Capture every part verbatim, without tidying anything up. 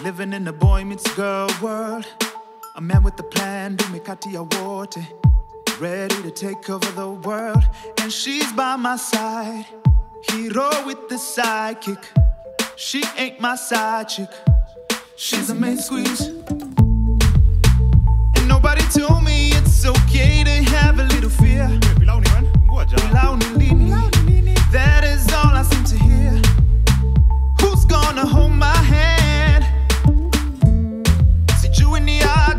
Living in a boy meets girl world. A man with a plan, dumekati ya wote. Ready to take over the world. And she's by my side. Hero with the sidekick. She ain't my side chick. She's a main squeeze. And nobody told me it's okay to have a little fear. That is all I seem to hear. Who's gonna hold my hand? See you in the eye,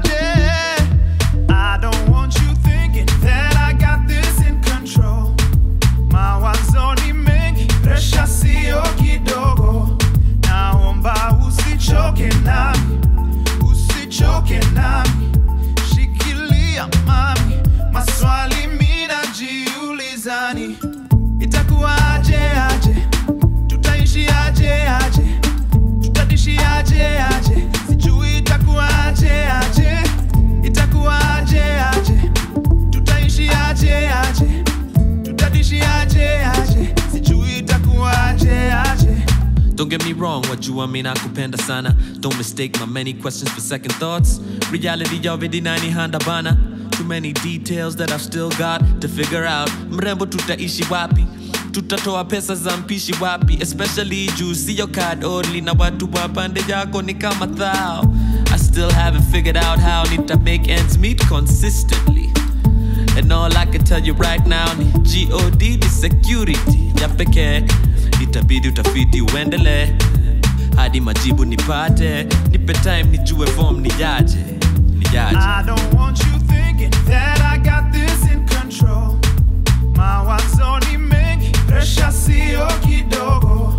I don't want you thinking that I got this in control. Mawazoni mengi, presha siyo kidogo. Naomba usichoke nami, usichoke nami. Shikilia mami, maswali mina jiulizani. Itakuwa aje aje, tutaishi aje aje, tutadishi aje aje. Sijui itakuwa aje aje, itakuwa aje aje, tutaishi aje aje, tutadishi aje aje. Sijui itakuwa aje aje. Don't get me wrong, wajua mimi nakupenda sana. Don't mistake my many questions for second thoughts. Reality yavidi nani handa bana. Too many details that I've still got to figure out. Mrembo tutaishi wapi? Tutatoa pesa za mpishi wapi? Especially juu siyo card only na watu wa pande yako ni kama thao. I still haven't figured out how nita make ends meet consistently. And all I can tell you right now ni G O D ni security ya pekee. Itabidi utafiti uendele hadi majibu nipate. Nipe time nijue form nijaje, nijaje. I don't want you thinking that I got this in control. Mawazoni mengi, presha siyo kidogo.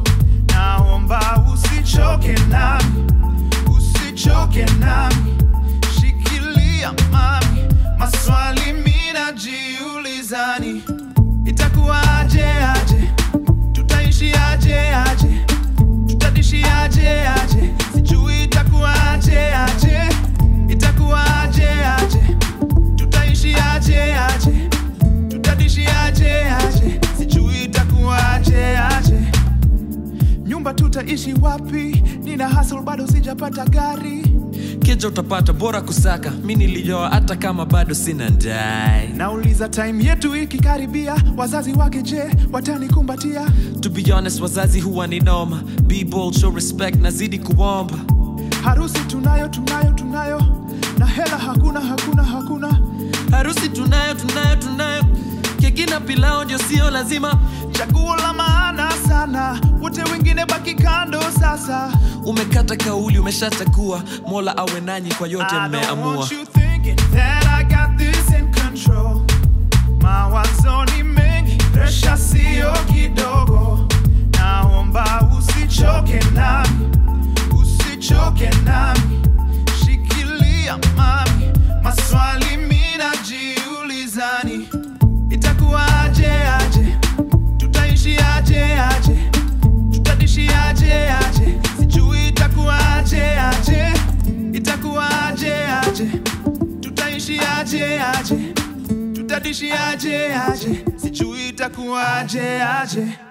Naomba usichoke nami, usichoke nami. Shikilia mami, maswali mina jiulizani. Itakuwa aje aje, tutaishi aje aje, tutadishi aje aje. Sijui itakuwa aje aje, itakuwa aje aje, tutaishi aje aje, tutadishi aje aje. Sijui itakuwa aje aje. Nyumba tutaishi wapi? Nina hustle bado sijapata gari. Keja utapata bora kusaka. Mimi nilioa hata kama bado sina ndai. Nauliza time yetu ikikaribia, wazazi wake je watanikumbatia? To be honest, wazazi huwa ni noma. Be bold, show respect, nazidi kuomba. Harusi tunayo tunayo tunayo, na hela hakuna hakuna hakuna. Harusi tunayo tunayo tunayo, keki na pilau ndio sio lazima. Chaguo la maana sana, wote wengine baki kando sasa. Umekata kauli, umeshachagua. Mola awe nanyi kwa yote mmeamua. I don't want you thinking that I got this in control. Mawazoni mengi, presha siyo kidogo. Naomba usichoke nami, usichoke nami. Shikilia mami, maswali mina jiulizani. Itakuwa aje aje, tutaishi aje aje, tutadishi aje aje. Sijui itakuwa aje aje, itakuwa aje aje, tutaishi aje aje, tutadishi aje aje. Sijui itakuwa aje aje.